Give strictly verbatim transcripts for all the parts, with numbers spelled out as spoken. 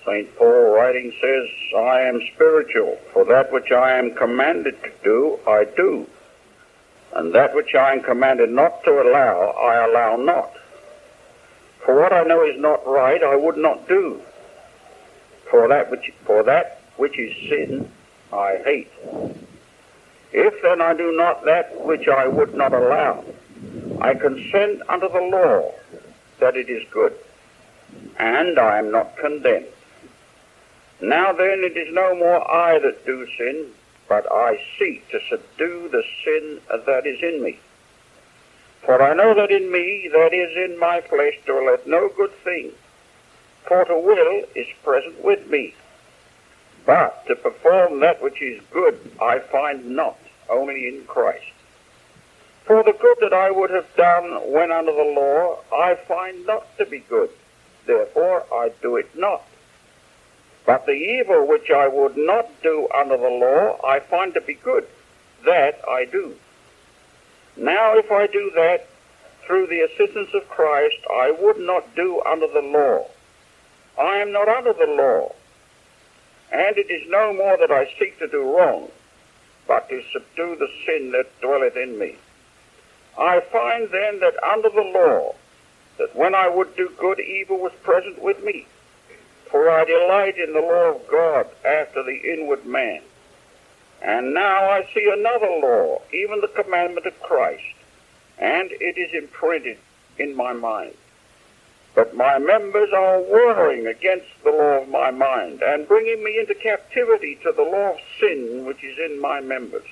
Saint Paul writing says, I am spiritual, for that which I am commanded to do, I do. And that which I am commanded not to allow, I allow not. For what I know is not right, I would not do. For that which, for that which is sin, I hate. If then I do not that which I would not allow, I consent unto the law that it is good, and I am not condemned. Now then it is no more I that do sin, but I seek to subdue the sin that is in me. For I know that in me, that is in my flesh, dwelleth no good thing. For to will is present with me. But to perform that which is good I find not, only in Christ. For the good that I would have done when under the law, I find not to be good. Therefore I do it not. But the evil which I would not do under the law, I find to be good. That I do. Now if I do that, through the assistance of Christ, I would not do under the law. I am not under the law. And it is no more that I seek to do wrong, but to subdue the sin that dwelleth in me. I find then that under the law, that when I would do good, evil was present with me. For I delight in the law of God after the inward man. And now I see another law, even the commandment of Christ, and it is imprinted in my mind. But my members are warring against the law of my mind, and bringing me into captivity to the law of sin which is in my members.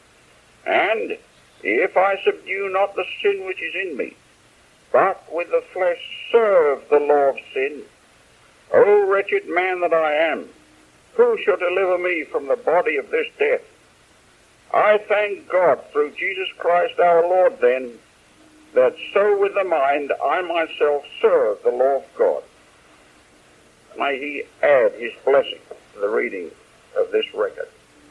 And if I subdue not the sin which is in me, but with the flesh serve the law of sin, O wretched man that I am, who shall deliver me from the body of this death? I thank God through Jesus Christ our Lord then, that so with the mind I myself serve the law of God. May he add his blessing to the reading of this record.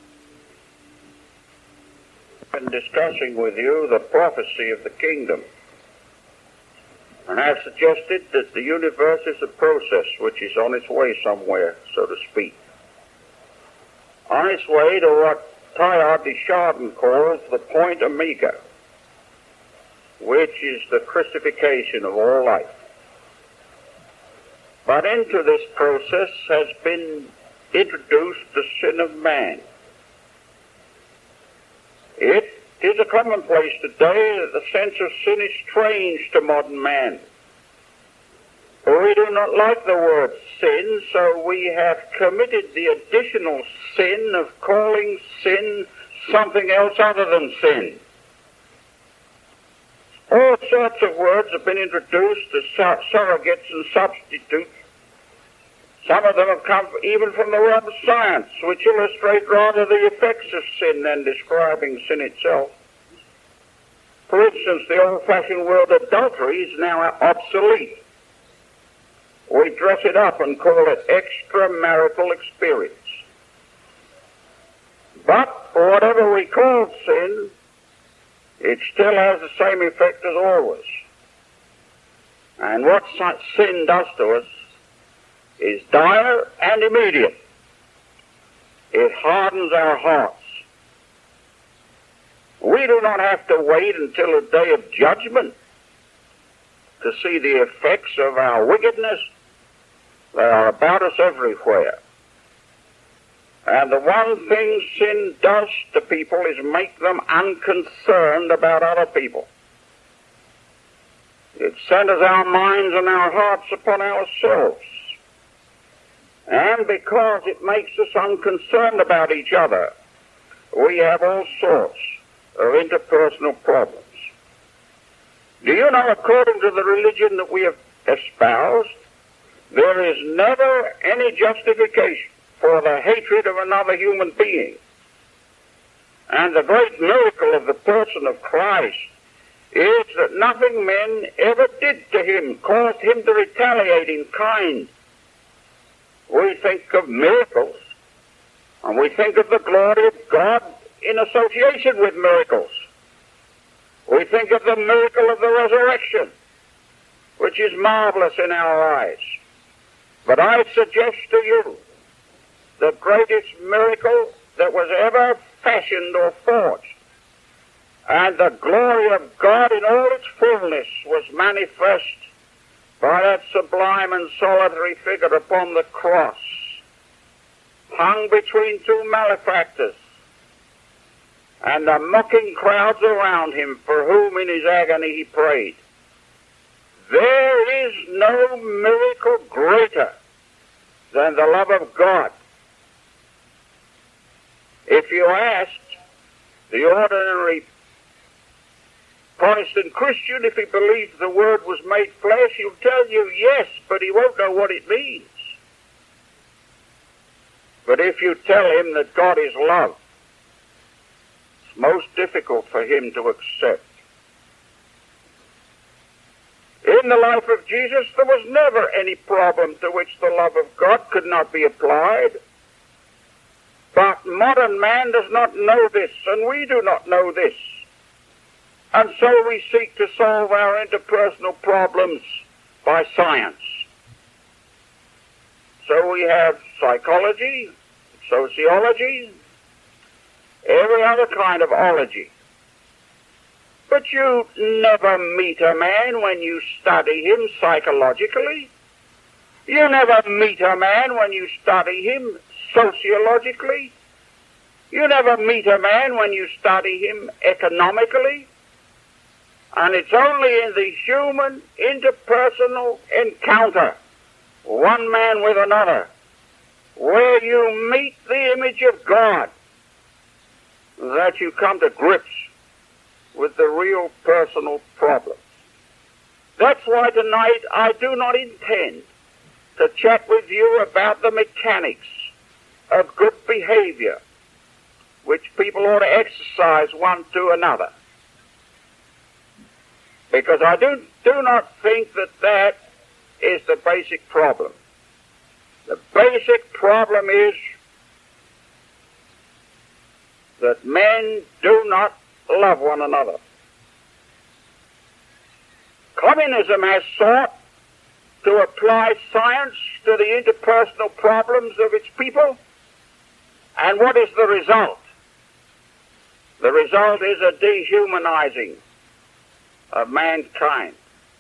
I've been discussing with you the prophecy of the kingdom, and I have suggested that the universe is a process which is on its way somewhere, so to speak. On its way to what Teilhard de Chardin calls the point omega, which is the Christification of all life. But into this process has been introduced the sin of man. It is a commonplace today that the sense of sin is strange to modern man. For we do not like the word sin, so we have committed the additional sin of calling sin something else other than sin. All sorts of words have been introduced as sur- surrogates and substitutes. Some of them have come even from the realm of science, which illustrate rather the effects of sin than describing sin itself. For instance, the old-fashioned word adultery is now obsolete. We dress it up and call it extramarital experience. But for whatever we call sin, it still has the same effect as always. And what such sin does to us is dire and immediate. It hardens our hearts. We do not have to wait until the day of judgment to see the effects of our wickedness. They are about us everywhere. And the one thing sin does to people is make them unconcerned about other people. It centers our minds and our hearts upon ourselves. And because it makes us unconcerned about each other, we have all sorts of interpersonal problems. Do you know, according to the religion that we have espoused, there is never any justification for the hatred of another human being. And the great miracle of the person of Christ is that nothing men ever did to him caused him to retaliate in kind. We think of miracles, and we think of the glory of God in association with miracles. We think of the miracle of the resurrection, which is marvelous in our eyes. But I suggest to you the greatest miracle that was ever fashioned or forged, and the glory of God in all its fullness was manifest by that sublime and solitary figure upon the cross, hung between two malefactors, and the mocking crowds around him, for whom in his agony he prayed. There is no miracle greater than the love of God. If you asked the ordinary Protestant Christian if he believes the Word was made flesh, he'll tell you yes, but he won't know what it means. But if you tell him that God is love, it's most difficult for him to accept. In the life of Jesus, there was never any problem to which the love of God could not be applied. But modern man does not know this, and we do not know this. And so we seek to solve our interpersonal problems by science. So we have psychology, sociology, every other kind of ology. But you never meet a man when you study him psychologically. You never meet a man when you study him sociologically. You never meet a man when you study him economically. And it's only in the human interpersonal encounter, one man with another, where you meet the image of God, that you come to grips with the real personal problems. That's why tonight I do not intend to chat with you about the mechanics of good behavior, which people ought to exercise one to another. Because I do, do not think that that is the basic problem. The basic problem is that men do not love one another. Communism has sought to apply science to the interpersonal problems of its people, and what is the result? The result is a dehumanizing of mankind.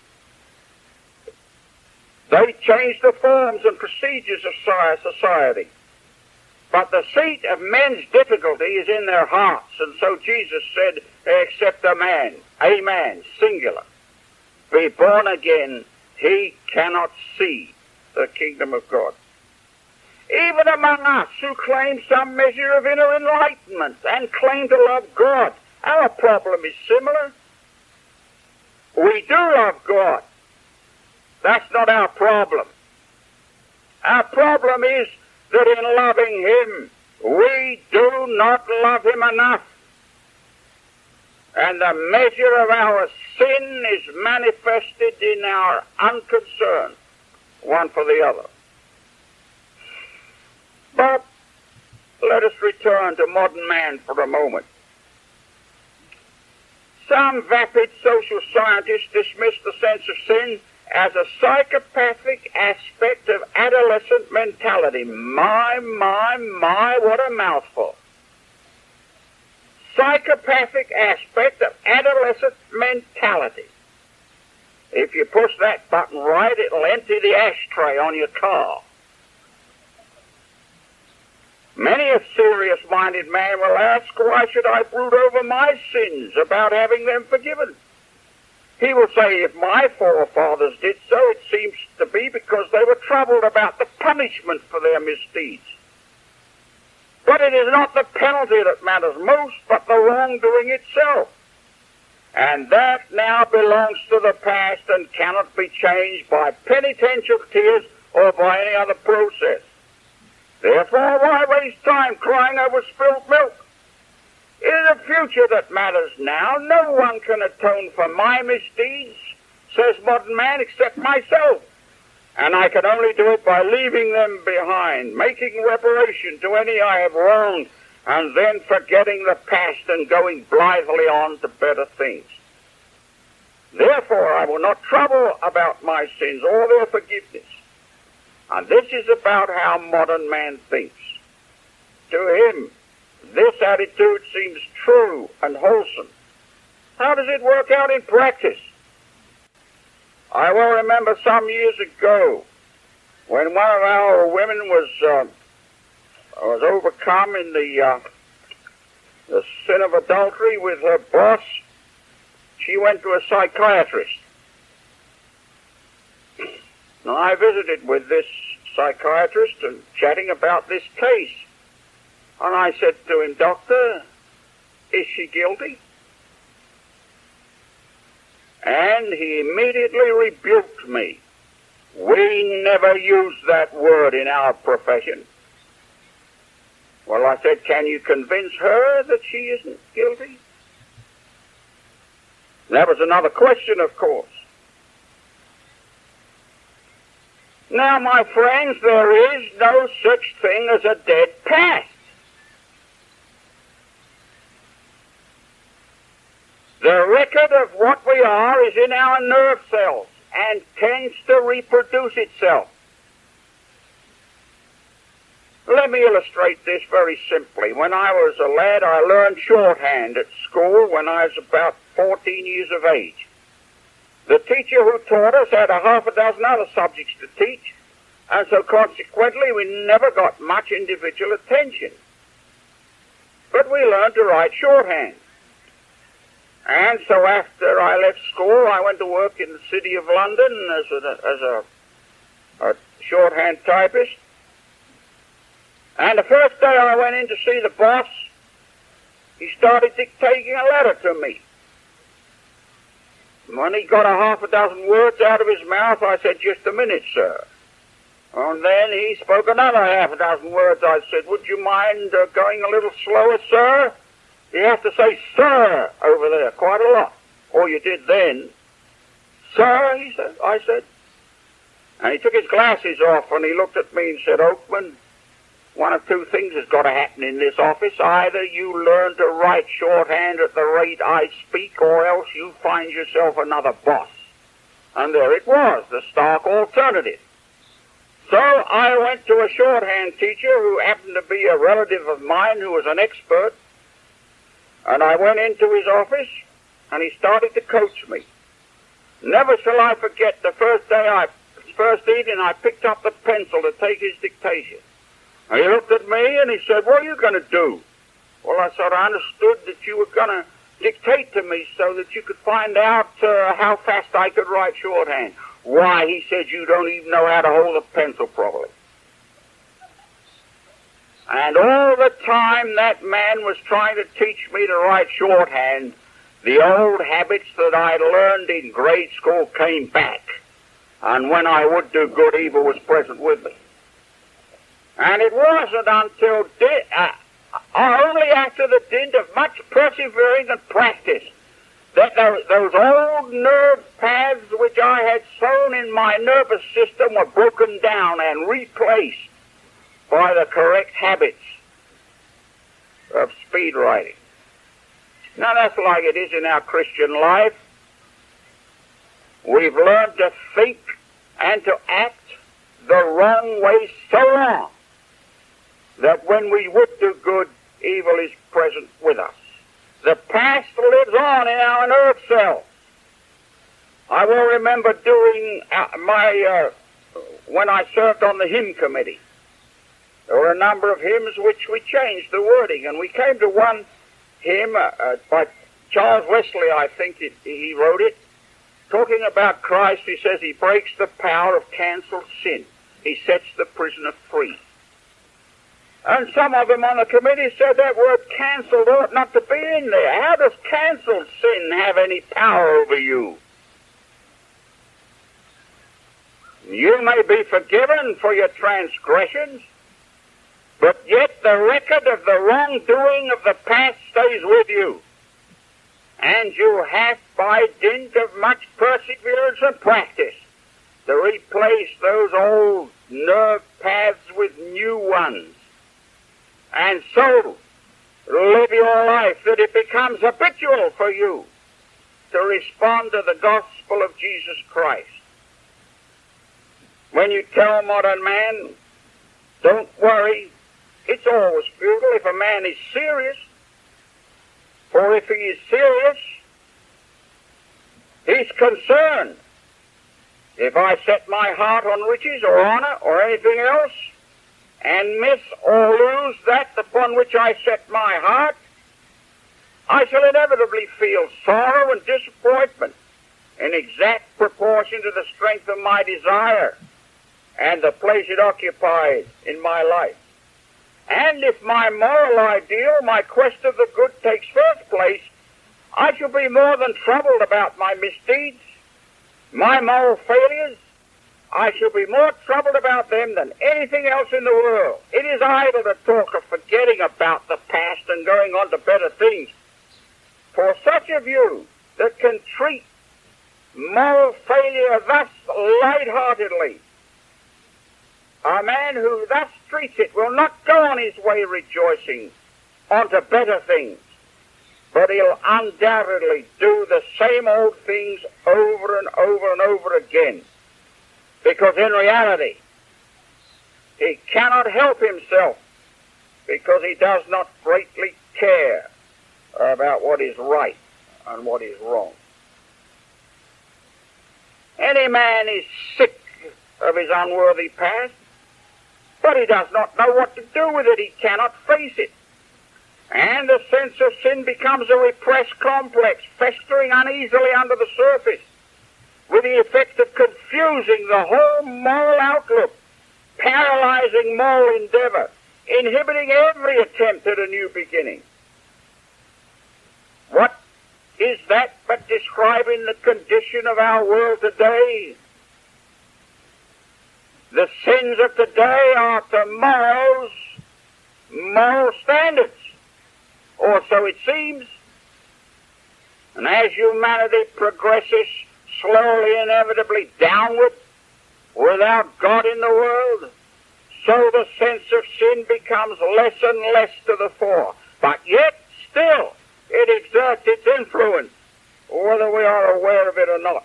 They change the forms and procedures of society, but the seat of men's difficulty is in their hearts, and so Jesus said, except a man, a man, singular, be born again, he cannot see the kingdom of God. Even among us who claim some measure of inner enlightenment and claim to love God, our problem is similar. We do love God. That's not our problem. Our problem is that in loving Him, we do not love Him enough. And the measure of our sin is manifested in our unconcern, one for the other. But let us return to modern man for a moment. Some vapid social scientists dismiss the sense of sin as a psychopathic aspect of adolescent mentality. My, my, my, what a mouthful. Psychopathic aspect of adolescent mentality. If you push that button right, it'll empty the ashtray on your car. Many a serious-minded man will ask, why should I brood over my sins about having them forgiven? He will say, if my forefathers did so, it seems to be because they were troubled about the punishment for their misdeeds. But it is not the penalty that matters most, but the wrongdoing itself. And that now belongs to the past and cannot be changed by penitential tears or by any other process. Therefore, why waste time crying over spilt milk? It is the future that matters now. No one can atone for my misdeeds, says modern man, except myself. And I can only do it by leaving them behind, making reparation to any I have wronged, and then forgetting the past and going blithely on to better things. Therefore, I will not trouble about my sins or their forgiveness. And this is about how modern man thinks. To him, this attitude seems true and wholesome. How does it work out in practice? I will remember some years ago when one of our women was uh, was overcome in the uh, the sin of adultery with her boss. She went to a psychiatrist. Now, I visited with this psychiatrist and chatting about this case. And I said to him, "Doctor, is she guilty?" And he immediately rebuked me. "We never use that word in our profession." Well, I said, "Can you convince her that she isn't guilty?" That was another question, of course. Now, my friends, there is no such thing as a dead past. The record of what we are is in our nerve cells and tends to reproduce itself. Let me illustrate this very simply. When I was a lad, I learned shorthand at school when I was about fourteen years of age. The teacher who taught us had a half a dozen other subjects to teach, and so consequently we never got much individual attention. But we learned to write shorthand. And so after I left school, I went to work in the city of London as a, as a, a shorthand typist. And the first day I went in to see the boss, he started dictating a letter to me. When he got a half a dozen words out of his mouth, I said, "Just a minute, sir." And then he spoke another half a dozen words. I said, "Would you mind uh, going a little slower, sir? You have to say 'sir' over there quite a lot." Or you did then. "Sir," he said, I said. And he took his glasses off and he looked at me and said, "Oakman, one of two things has got to happen in this office. Either you learn to write shorthand at the rate I speak, or else you find yourself another boss." And there it was, the stark alternative. So I went to a shorthand teacher who happened to be a relative of mine who was an expert. And I went into his office, and he started to coach me. Never shall I forget the first day I, first evening I picked up the pencil to take his dictation. And he looked at me and he said, "What are you going to do?" Well, I said, "I understood that you were going to dictate to me so that you could find out uh, how fast I could write shorthand." "Why," he said, "you don't even know how to hold a pencil properly." And all the time that man was trying to teach me to write shorthand, the old habits that I learned in grade school came back. And when I would do good, evil was present with me. And it wasn't until di- uh, only after the dint of much persevering and practice that those, those old nerve paths which I had sown in my nervous system were broken down and replaced by the correct habits of speed writing. Now that's like it is in our Christian life. We've learned to think and to act the wrong way so long that when we would do good, evil is present with us. The past lives on in our nerve cells. I will remember doing my, uh, when I served on the hymn committee, there were a number of hymns which we changed the wording, and we came to one hymn uh, uh, by Charles Wesley, I think it, he wrote it, talking about Christ. He says he breaks the power of cancelled sin. He sets the prisoner free. And some of them on the committee said that word cancelled ought not to be in there. How does cancelled sin have any power over you? You may be forgiven for your transgressions, but yet the record of the wrongdoing of the past stays with you. And you have, by dint of much perseverance and practice, to replace those old nerve paths with new ones. And so live your life that it becomes habitual for you to respond to the gospel of Jesus Christ. When you tell modern man, don't worry, it's always futile if a man is serious. For if he is serious, he's concerned. If I set my heart on riches or honor or anything else, and miss or lose that upon which I set my heart, I shall inevitably feel sorrow and disappointment in exact proportion to the strength of my desire and the place it occupies in my life. And if my moral ideal, my quest of the good, takes first place, I shall be more than troubled about my misdeeds, my moral failures. I shall be more troubled about them than anything else in the world. It is idle to talk of forgetting about the past and going on to better things. For such of you that can treat moral failure thus light-heartedly, a man who thus treats it will not go on his way rejoicing onto better things, but he'll undoubtedly do the same old things over and over and over again, because in reality he cannot help himself, because he does not greatly care about what is right and what is wrong. Any man is sick of his unworthy past, but he does not know what to do with it. He cannot face it. And the sense of sin becomes a repressed complex, festering uneasily under the surface, with the effect of confusing the whole moral outlook, paralyzing moral endeavor, inhibiting every attempt at a new beginning. What is that but describing the condition of our world today? The sins of today are tomorrow's moral standards, or so it seems. And as humanity progresses slowly, inevitably downward, without God in the world, so the sense of sin becomes less and less to the fore. But yet, still, it exerts its influence, whether we are aware of it or not.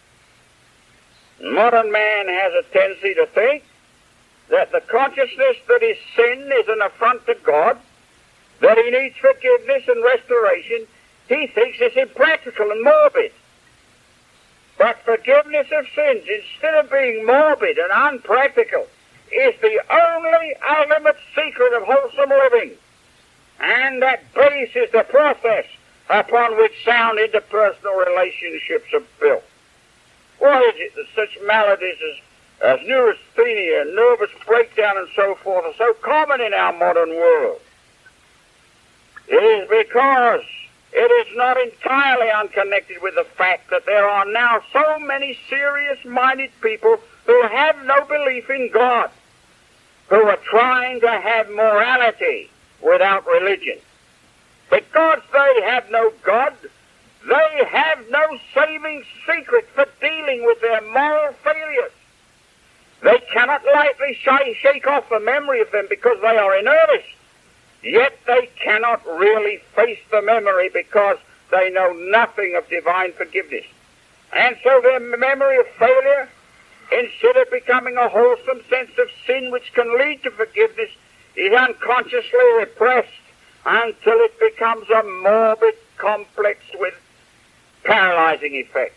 Modern man has a tendency to think that the consciousness that his sin is an affront to God, that he needs forgiveness and restoration, he thinks it's impractical and morbid. But forgiveness of sins, instead of being morbid and unpractical, is the only ultimate secret of wholesome living. And that base is the process upon which sound interpersonal relationships are built. Why is it that such maladies as, as neurasthenia, nervous breakdown, and so forth are so common in our modern world? It is because it is not entirely unconnected with the fact that there are now so many serious-minded people who have no belief in God, who are trying to have morality without religion. Because they have no God, they have no saving secret for dealing with their moral failures. They cannot lightly sh- shake off the memory of them because they are in earnest. Yet they cannot really face the memory because they know nothing of divine forgiveness. And so their memory of failure, instead of becoming a wholesome sense of sin which can lead to forgiveness, is unconsciously repressed until it becomes a morbid complex with paralyzing effects.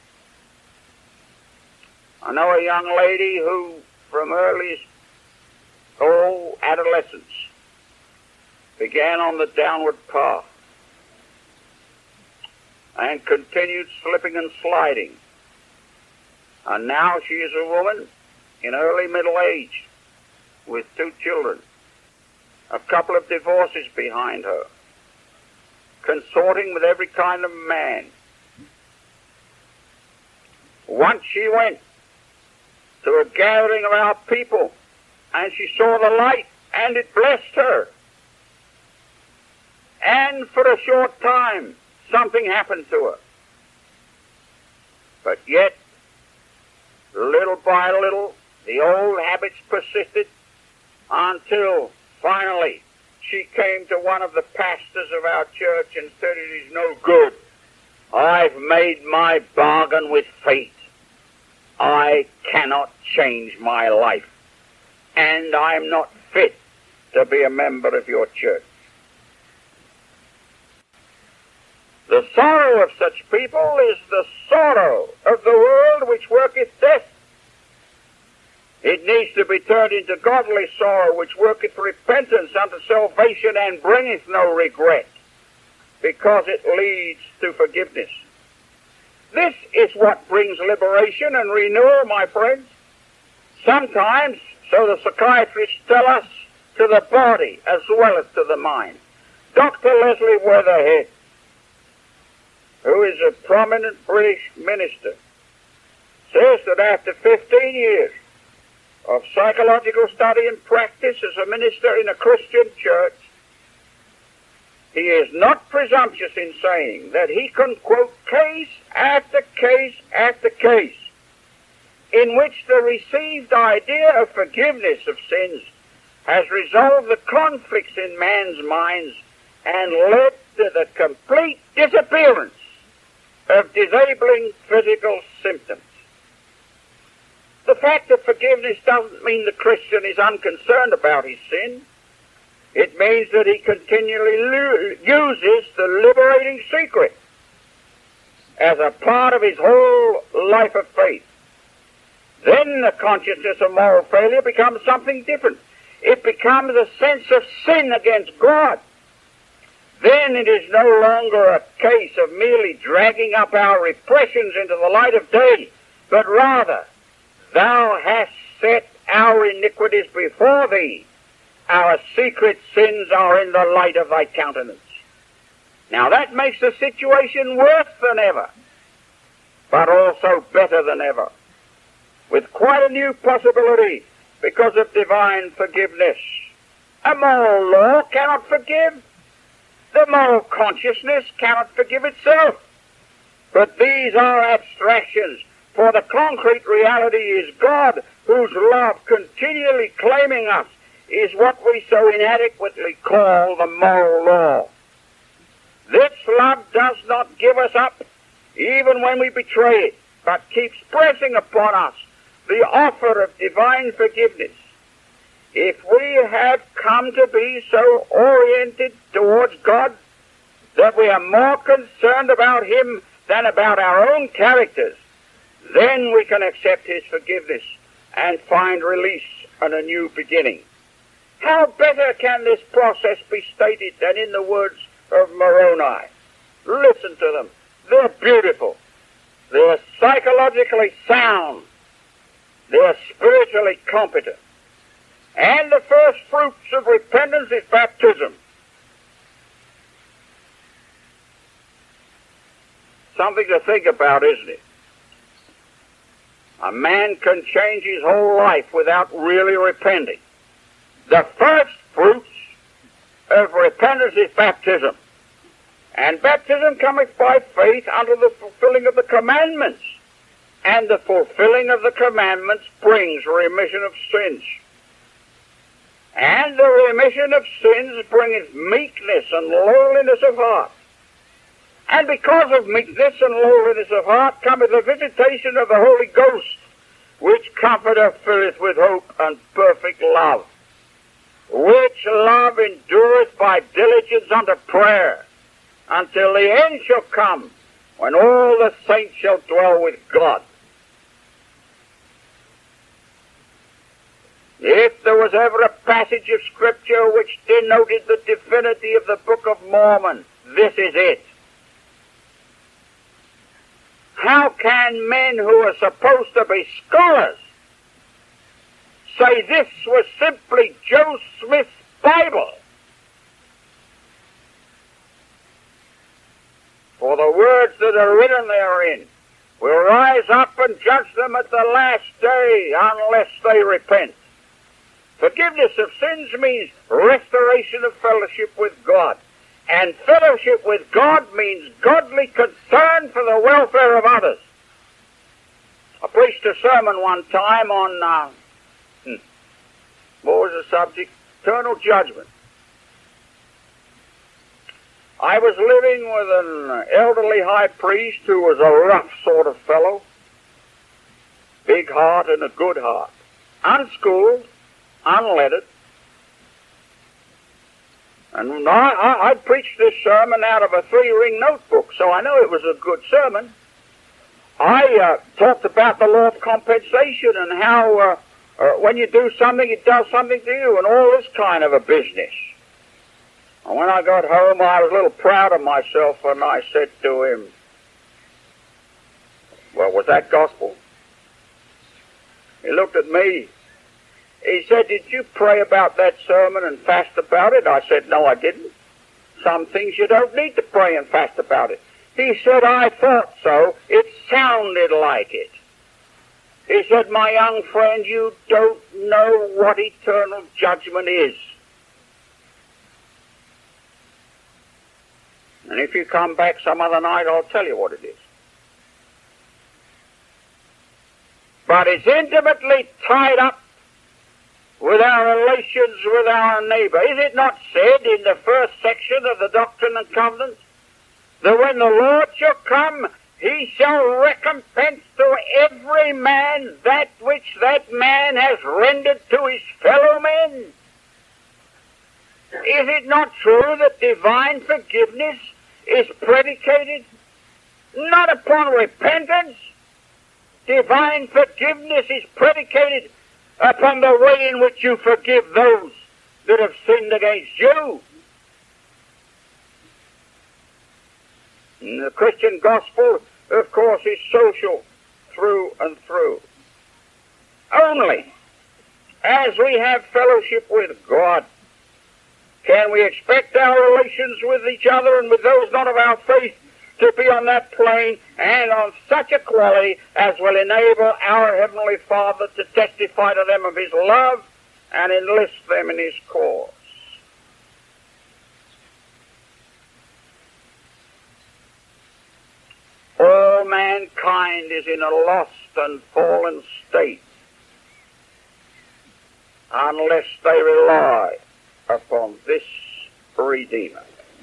I know a young lady who, from earliest, oh, adolescence, began on the downward path and continued slipping and sliding. And now she is a woman in early middle age with two children, a couple of divorces behind her, consorting with every kind of man. Once she went to a gathering of our people and she saw the light and it blessed her. And for a short time, something happened to her. But yet, little by little, the old habits persisted until finally she came to one of the pastors of our church and said, "It is no good. I've made my bargain with fate. I cannot change my life, and I'm not fit to be a member of your church. The sorrow of such people is the sorrow of the world which worketh death. It needs to be turned into godly sorrow which worketh repentance unto salvation and bringeth no regret, because it leads to forgiveness. This is what brings liberation and renewal, my friends. Sometimes, so the psychiatrists tell us, to the body as well as to the mind. Doctor Leslie Weatherhead, who is a prominent British minister, says that after fifteen years of psychological study and practice as a minister in a Christian church, he is not presumptuous in saying that he can quote case after case after case in which the received idea of forgiveness of sins has resolved the conflicts in man's minds and led to the complete disappearance of disabling physical symptoms. The fact of forgiveness doesn't mean the Christian is unconcerned about his sin. It means that he continually lo- uses the liberating secret as a part of his whole life of faith. Then the consciousness of moral failure becomes something different. It becomes a sense of sin against God. Then it is no longer a case of merely dragging up our repressions into the light of day, but rather, thou hast set our iniquities before thee. Our secret sins are in the light of thy countenance. Now that makes the situation worse than ever, but also better than ever, with quite a new possibility because of divine forgiveness. A moral law cannot forgive. The moral consciousness cannot forgive itself. But these are abstractions, for the concrete reality is God, whose love continually claiming us is what we so inadequately call the moral law. This love does not give us up, even when we betray it, but keeps pressing upon us the offer of divine forgiveness. If we have come to be so oriented towards God that we are more concerned about Him than about our own characters, then we can accept His forgiveness and find release and a new beginning. How better can this process be stated than in the words of Moroni? Listen to them. They're beautiful. They're psychologically sound. They're spiritually competent. And the first fruits of repentance is baptism. Something to think about, isn't it? A man can change his whole life without really repenting. The first fruits of repentance is baptism. And baptism cometh by faith unto the fulfilling of the commandments. And the fulfilling of the commandments brings remission of sins. And the remission of sins bringeth meekness and lowliness of heart. And because of meekness and lowliness of heart cometh the visitation of the Holy Ghost, which comforteth, filleth with hope and perfect love, which love endureth by diligence unto prayer, until the end shall come, when all the saints shall dwell with God. If there was ever a passage of Scripture which denoted the divinity of the Book of Mormon, this is it. How can men who are supposed to be scholars say this was simply Joe Smith's Bible? For the words that are written therein will rise up and judge them at the last day unless they repent. Forgiveness of sins means restoration of fellowship with God. And fellowship with God means godly concern for the welfare of others. I preached a sermon one time on, uh, hmm, what was the subject? Eternal judgment. I was living with an elderly high priest who was a rough sort of fellow. big heart and a good heart, unschooled, unlettered. And I, I, I preached this sermon out of a three-ring notebook, so I know it was a good sermon. I uh, talked about the law of compensation and how uh, uh, when you do something, it does something to you, and all this kind of a business. And when I got home, I was a little proud of myself, and I said to him, well, was that gospel? He looked at me. He said, did you pray about that sermon and fast about it? I said, no, I didn't. Some things you don't need to pray and fast about it. He said, I thought so. It sounded like it. He said, my young friend, you don't know what eternal judgment is. And if you come back some other night, I'll tell you what it is. But it's intimately tied up with our relations with our neighbor. Is it not said in the first section of the Doctrine and Covenants that when the Lord shall come, he shall recompense to every man that which that man has rendered to his fellow men? Is it not true that divine forgiveness is predicated not upon repentance? Divine forgiveness is predicated upon the way in which you forgive those that have sinned against you. And the Christian gospel, of course, is social through and through. Only as we have fellowship with God can we expect our relations with each other and with those not of our faith to be on that plane and on such a quality as will enable our Heavenly Father to testify to them of His love and enlist them in His cause. All mankind is in a lost and fallen state unless they rely upon this Redeemer.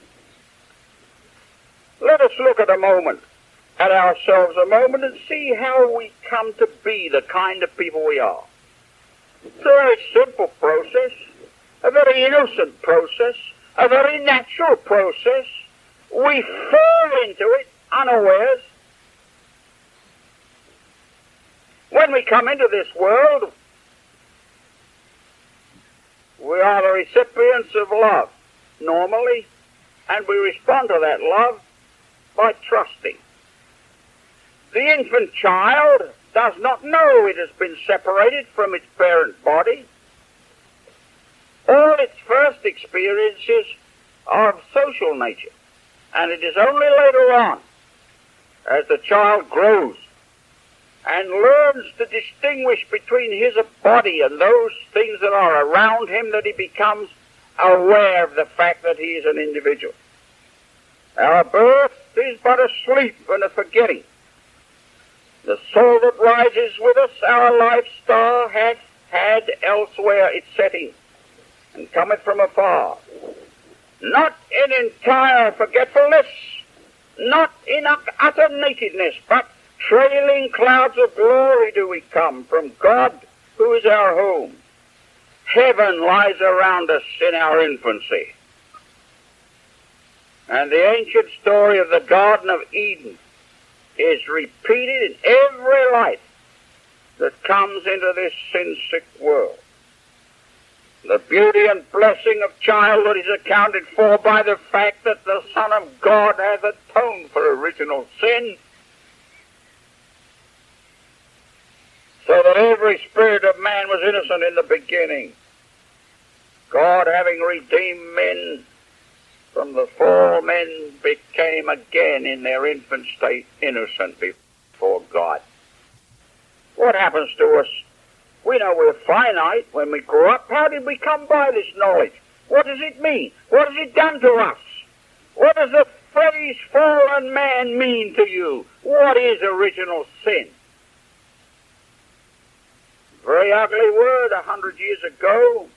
Let us look at a moment, at ourselves a moment, and see how we come to be the kind of people we are. It's a very simple process, a very innocent process, a very natural process. We fall into it unawares. When we come into this world, we are the recipients of love, normally, and we respond to that love by trusting. The infant child does not know it has been separated from its parent body. All its first experiences are of social nature, and it is only later on, as the child grows and learns to distinguish between his body and those things that are around him, that he becomes aware of the fact that he is an individual. Our birth is but a sleep and a forgetting. The soul that rises with us, our life star, hath had elsewhere its setting, and cometh from afar. Not in entire forgetfulness, not in utter nakedness, but trailing clouds of glory do we come from God, who is our home. Heaven lies around us in our infancy. And the ancient story of the Garden of Eden is repeated in every life that comes into this sin-sick world. The beauty and blessing of childhood is accounted for by the fact that the Son of God hath atoned for original sin, so that every spirit of man was innocent in the beginning. God, having redeemed men from the fall, men became again in their infant state innocent before God. What happens to us? We know we're finite when we grow up. How did we come by this knowledge? What does it mean? What has it done to us? What does the phrase fallen man mean to you? What is original sin? Very ugly word a hundred years ago,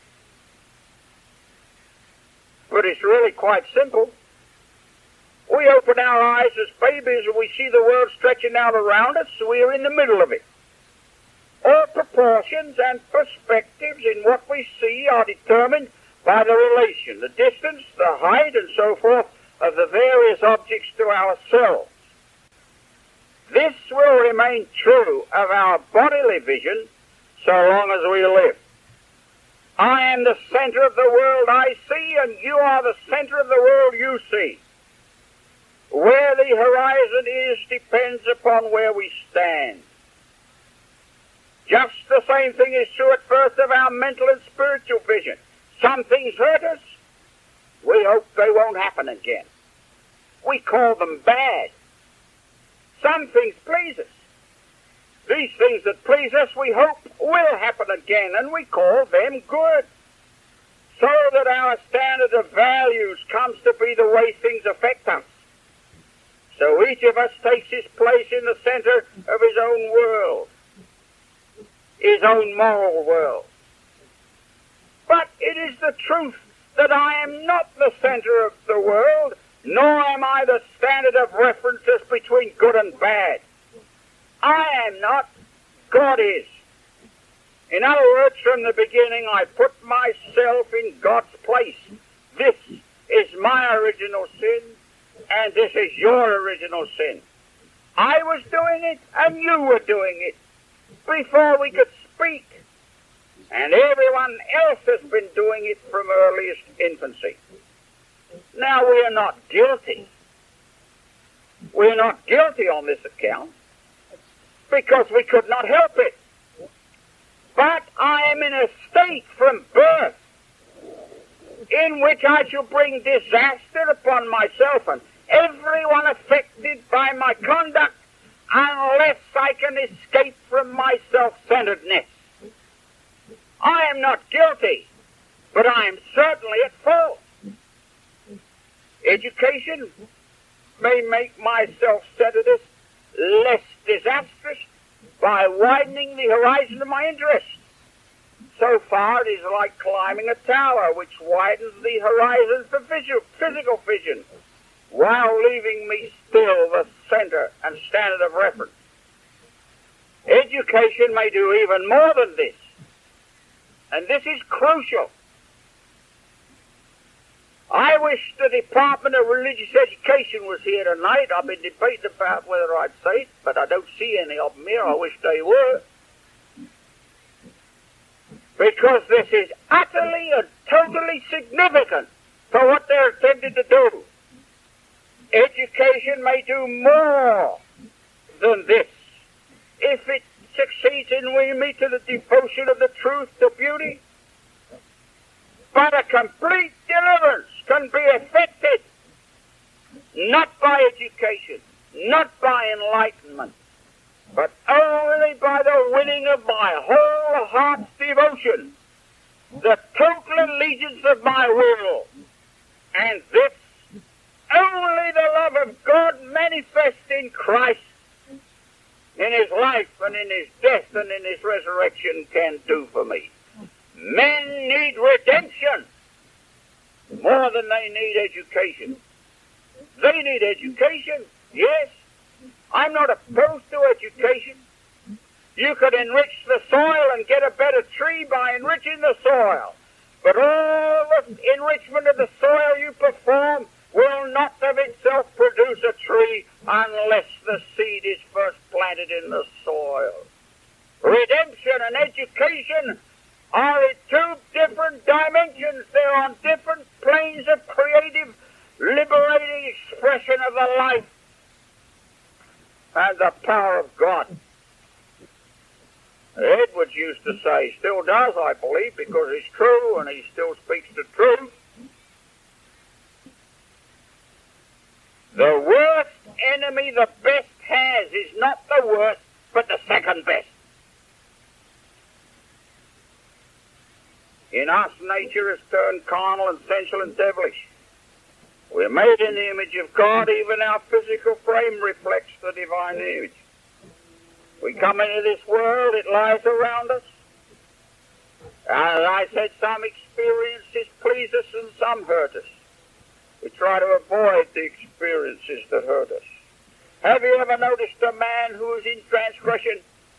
but it's really quite simple. We open our eyes as babies and we see the world stretching out around us, so we are in the middle of it. All proportions and perspectives in what we see are determined by the relation, the distance, the height, and so forth of the various objects to ourselves. This will remain true of our bodily vision so long as we live. I am the center of the world I see, and you are the center of the world you see. Where the horizon is depends upon where we stand. Just the same thing is true at first of our mental and spiritual vision. Some things hurt us. We hope they won't happen again. We call them bad. Some things please us. These things that please us we hope will happen again, and we call them good. So that our standard of values comes to be the way things affect us. So each of us takes his place in the center of his own world, his own moral world. But it is the truth that I am not the center of the world, nor am I the standard of references between good and bad. I am not, God is. In other words, from the beginning I put myself in God's place. This is my original sin, and this is your original sin. I was doing it, and you were doing it, before we could speak. And everyone else has been doing it from earliest infancy. Now, we are not guilty. We are not guilty on this account, because we could not help it. But I am in a state from birth in which I shall bring disaster upon myself and everyone affected by my conduct unless I can escape from my self-centeredness. I am not guilty, but I am certainly at fault. Education may make my self-centeredness less disastrous by widening the horizon of my interests. So far it is like climbing a tower which widens the horizon for visual, physical vision, while leaving me still the center and standard of reference. Education may do even more than this, and this is crucial. I wish the Department of Religious Education was here tonight. I've been debating about whether I'd say it, but I don't see any of them here. I wish they were. Because this is utterly and totally significant for what they're intended to do. Education may do more than this. If it succeeds in winning me to the devotion of the truth, to beauty, but a complete deliverance can be effected not by education, not by enlightenment, but only by the winning of my whole heart's devotion, the total allegiance of my will, and this only the love of God manifest in Christ, in his life and in his death and in his resurrection can do for me. Men need redemption more than they need education. They need education, yes. I'm not opposed to education. You could enrich the soil and get a better tree by enriching the soil. But all the enrichment of the soil you perform will not of itself produce a tree unless the seed is first planted in the soil. Redemption and education are in two different dimensions. They're on different planes of creative, liberating expression of the life and the power of God. Edwards used to say, still does, I believe, because it's true and he still speaks the truth. The worst enemy the best has is not the worst, but the second best. In us, nature has turned carnal and sensual and devilish. We're made in the image of God. Even our physical frame reflects the divine image. We come into this world, it lies around us. As I said, some experiences please us and some hurt us. We try to avoid the experiences that hurt us. Have you ever noticed a man who is in transgression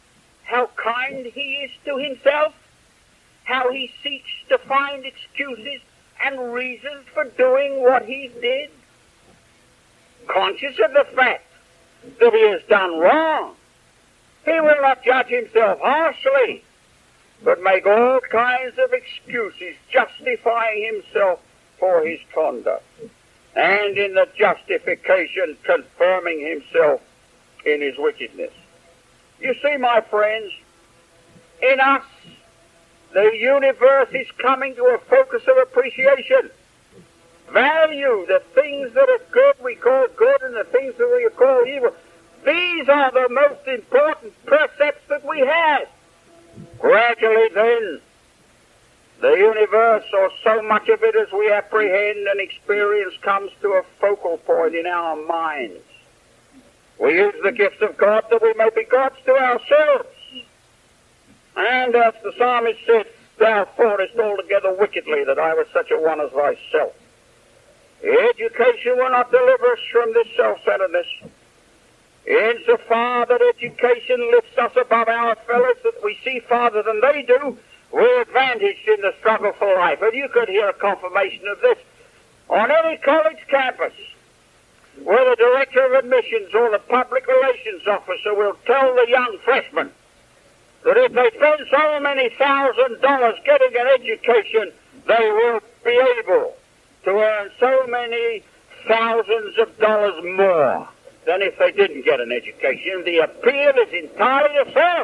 how kind he is to himself, how he seeks to find excuses and reasons for doing what he did, conscious of the fact that he has done wrong. He will not judge himself harshly, but make all kinds of excuses justifying himself for his conduct, and in the justification confirming himself in his wickedness. You see, my friends, in us, the universe is coming to a focus of appreciation. Value the things that are good we call good, and the things that we call evil. These are the most important precepts that we have. Gradually then, the universe, or so much of it as we apprehend and experience, comes to a focal point in our minds. We use the gifts of God that we may be gods to ourselves. And as the psalmist said, thou thoughtest altogether wickedly that I was such a one as thyself. Education will not deliver us from this self-centeredness. Insofar that education lifts us above our fellows, that we see farther than they do, we're advantaged in the struggle for life. And you could hear a confirmation of this on any college campus, where the director of admissions or the public relations officer will tell the young freshmen that if they spend so many thousand dollars getting an education, they will be able to earn so many thousands of dollars more than if they didn't get an education. The appeal is entirely to self.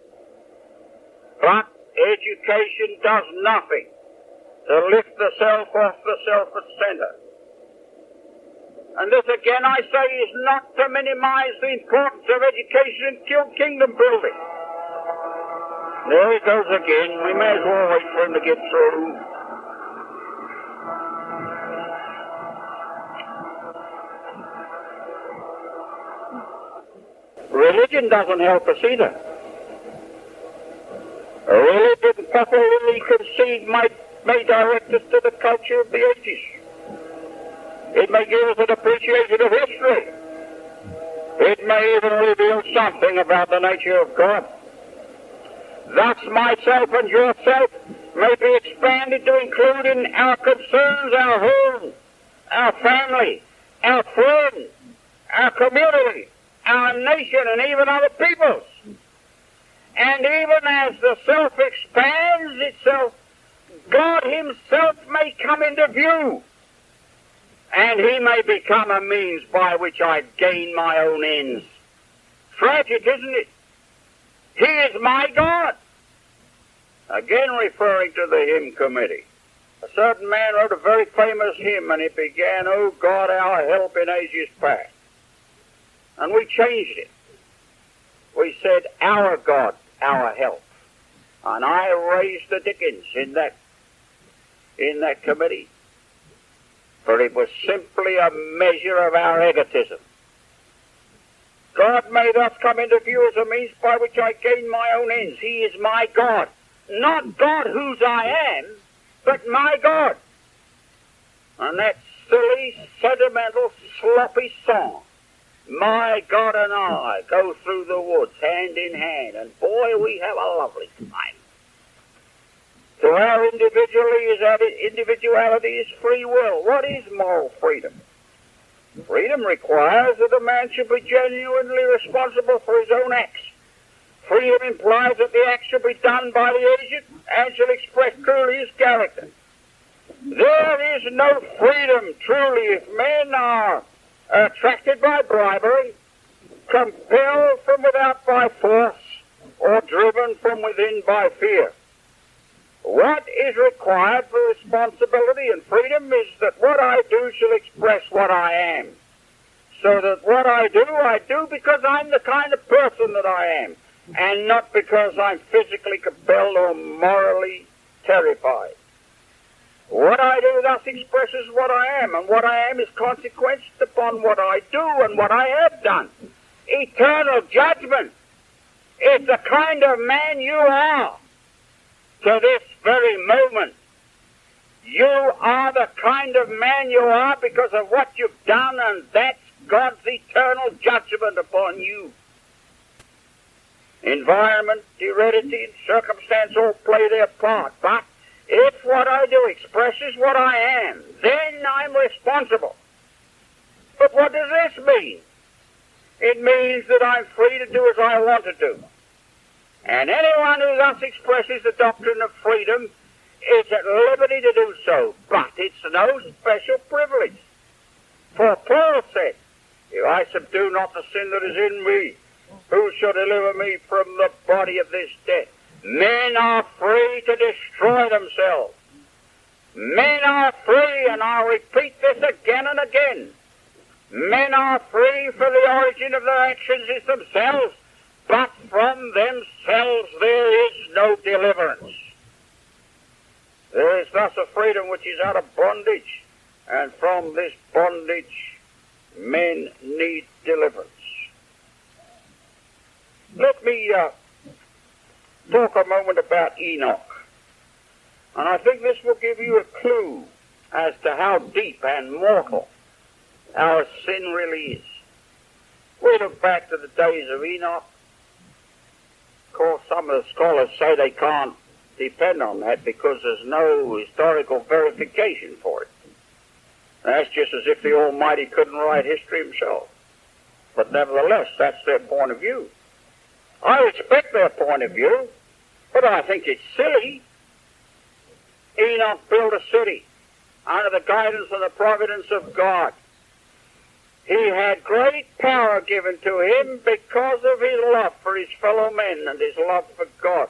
But education does nothing to lift the self off the self at center. And this again, I say, is not to minimize the importance of education in kingdom building. There he goes again. We may as well wait for him to get through. Religion doesn't help us either. Religion, properly conceived, might, may direct us to the culture of the ages. It may give us an appreciation of history. It may even reveal something about the nature of God. Thus myself and yourself may be expanded to include in our concerns our home, our family, our friends, our community, our nation, and even other peoples. And even as the self expands itself, God himself may come into view, and he may become a means by which I gain my own ends. Tragic, isn't it? He is my God. Again referring to the hymn committee. A certain man wrote a very famous hymn, and it began, O God, our help in ages past. And we changed it. We said, our God, our help. And I raised the dickens in that, in that committee. For it was simply a measure of our egotism. God may thus come into view as a means by which I gain my own ends. He is my God. Not God whose I am, but my God. And that silly, sentimental, sloppy song, my God and I go through the woods hand in hand, and boy, we have a lovely time. To our individuality, individuality is free will. What is moral freedom? Freedom requires that a man should be genuinely responsible for his own acts. Freedom implies that the act should be done by the agent and shall express truly his character. There is no freedom truly if men are attracted by bribery, compelled from without by force, or driven from within by fear. What is required for responsibility and freedom is that what I do shall express what I am. So that what I do, I do because I'm the kind of person that I am, and not because I'm physically compelled or morally terrified. What I do thus expresses what I am, and what I am is consequenced upon what I do and what I have done. Eternal judgment is the kind of man you are. To this very moment, you are the kind of man you are because of what you've done, and that's God's eternal judgment upon you. Environment, heredity, and circumstance all play their part. But if what I do expresses what I am, then I'm responsible. But what does this mean? It means that I'm free to do as I want to do. And anyone who thus expresses the doctrine of freedom is at liberty to do so. But it's no special privilege. For Paul said, if I subdue not the sin that is in me, who shall deliver me from the body of this death? Men are free to destroy themselves. Men are free, and I'll repeat this again and again. Men are free, for the origin of their actions is themselves, but from themselves there is no deliverance. There is thus a freedom which is out of bondage, and from this bondage men need deliverance. Let me uh, talk a moment about Enoch. And I think this will give you a clue as to how deep and mortal our sin really is. We look back to the days of Enoch. Of course, some of the scholars say they can't depend on that because there's no historical verification for it. That's just as if the Almighty couldn't write history himself. But nevertheless, that's their point of view. I respect their point of view, but I think it's silly. Enoch built a city under the guidance and the providence of God. He had great power given to him because of his love for his fellow men and his love for God.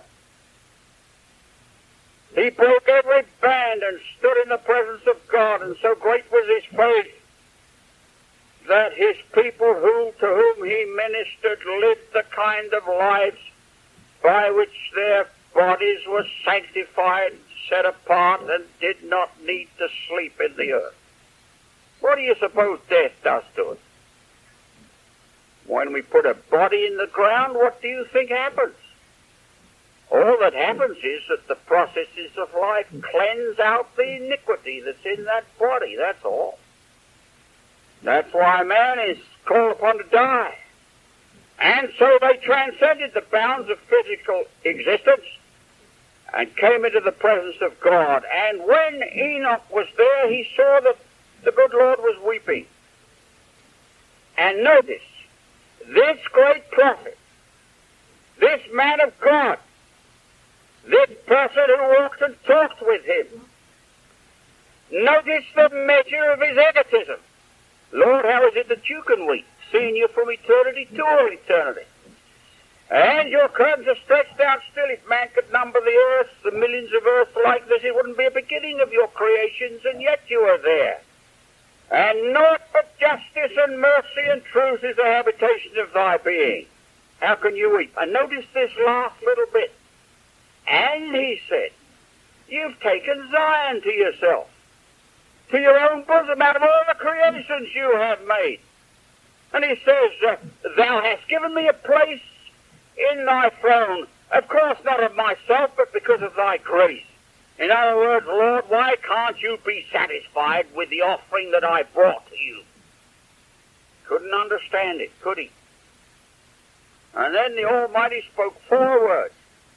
He broke every band and stood in the presence of God, and so great was his faith that his people who, to whom he ministered lived the kind of lives by which their bodies were sanctified, set apart, and did not need to sleep in the earth. What do you suppose death does to it? When we put a body in the ground, what do you think happens? All that happens is that the processes of life cleanse out the iniquity that's in that body, that's all. That's why man is called upon to die. And so they transcended the bounds of physical existence and came into the presence of God. And when Enoch was there, he saw that the good Lord was weeping. And notice, this great prophet, this man of God, this person who walked and talked with him, notice the measure of his egotism. Lord, how is it that you can weep, seeing you from eternity to all eternity? And your curtains are stretched out still. If man could number the earth, the millions of earths like this, it wouldn't be a beginning of your creations, and yet you are there. And naught but justice and mercy and truth is the habitation of thy being. How can you weep? And notice this last little bit. And he said, you've taken Zion to yourself, to your own bosom, out of all the creations you have made. And he says, uh, thou hast given me a place in thy throne, of course not of myself, but because of thy grace. In other words, Lord, why can't you be satisfied with the offering that I brought to you? Couldn't understand it, could he? And then the Almighty spoke four words.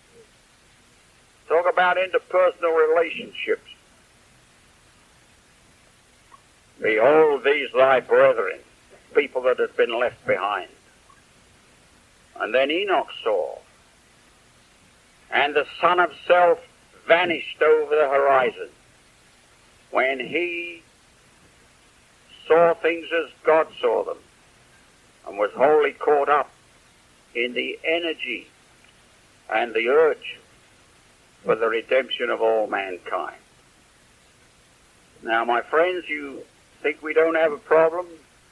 Talk about interpersonal relationships. Behold, these thy brethren, people that had been left behind. And then Enoch saw, and the son of self vanished over the horizon. When he saw things as God saw them, and was wholly caught up in the energy and the urge for the redemption of all mankind. Now, my friends, you think we don't have a problem?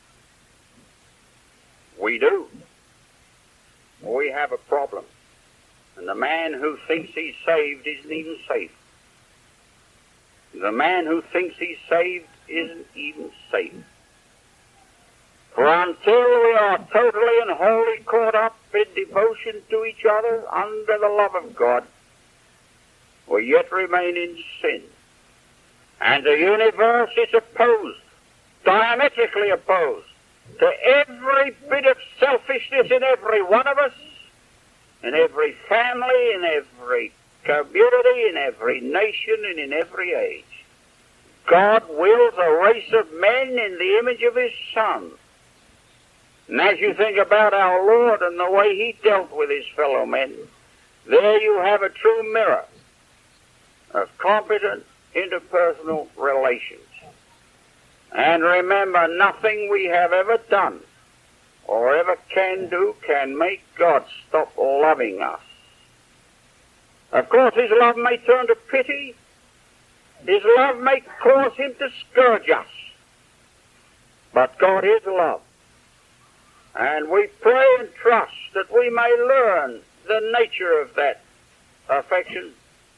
We do. We have a problem. And the man who thinks he's saved isn't even safe. The man who thinks he's saved isn't even safe. For until we are totally and wholly caught up in devotion to each other under the love of God, we yet remain in sin. And the universe is opposed, diametrically opposed, to every bit of selfishness in every one of us, in every family, in every community, in every nation, and in every age. God wills a race of men in the image of His Son. And as you think about our Lord and the way He dealt with His fellow men, there you have a true mirror of competent interpersonal relations. And remember, nothing we have ever done or ever can do can make God stop loving us. Of course, His love may turn to pity. His love may cause Him to scourge us. But God is love. And we pray and trust that we may learn the nature of that affection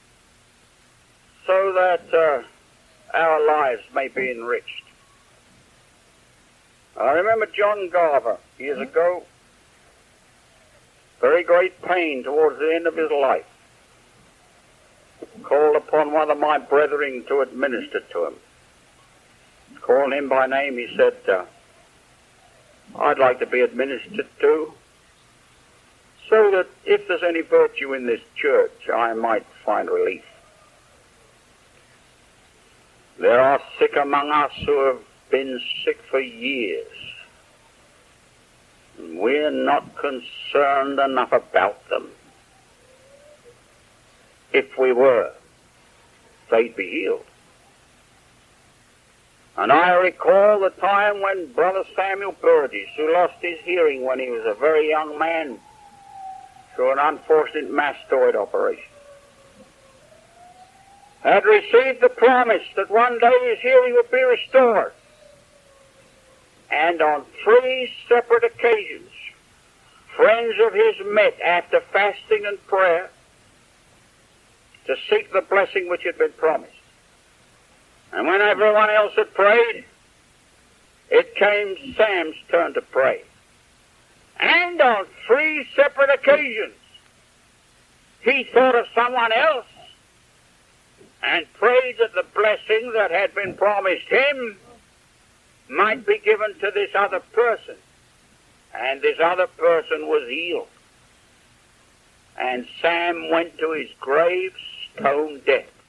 so that uh, our lives may be enriched. I remember John Garver years ago, very great pain towards the end of his life, called upon one of my brethren to administer to him. Calling him by name, he said, uh, I'd like to be administered to, so that if there's any virtue in this church, I might find relief. There are sick among us who have been sick for years, and we're not concerned enough about them. If we were, they'd be healed. And I recall the time when Brother Samuel Burgess, who lost his hearing when he was a very young man through an unfortunate mastoid operation, had received the promise that one day his hearing would be restored. And on three separate occasions, friends of his met after fasting and prayer to seek the blessing which had been promised. And when everyone else had prayed, it came Sam's turn to pray. And on three separate occasions, he thought of someone else and prayed that the blessing that had been promised him might be given to this other person. And this other person was healed. And Sam went to his grave stone dead.